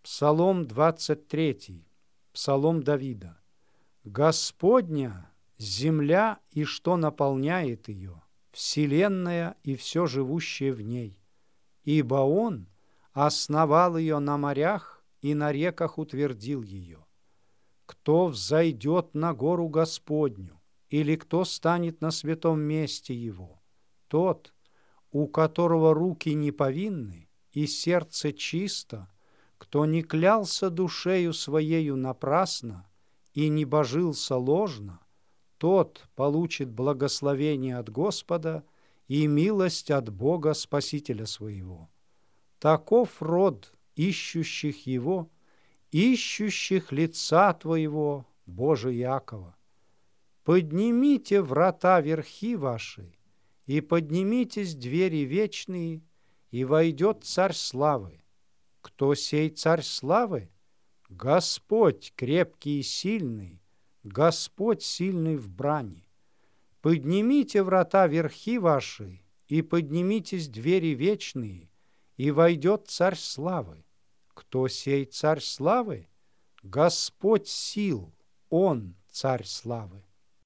Псалом 23, Псалом Давида. «Господня — земля и что наполняет ее, вселенная и все живущее в ней, ибо Он основал ее на морях и на реках утвердил ее. Кто взойдет на гору Господню, или кто станет на святом месте Его? Тот, у которого руки не повинны и сердце чисто, кто не клялся душею своею напрасно и не божился ложно, тот получит благословение от Господа и милость от Бога Спасителя своего. Таков род ищущих Его, ищущих лица Твоего, Боже Иакова. Поднимите врата верхи ваши, и поднимитесь двери вечные, и войдет Царь славы. Кто сей Царь славы? Господь крепкий и сильный, Господь сильный в брани. Поднимите врата верхи ваши, и поднимитесь двери вечные, и войдет Царь славы. Кто сей Царь славы? Господь сил, Он Царь славы.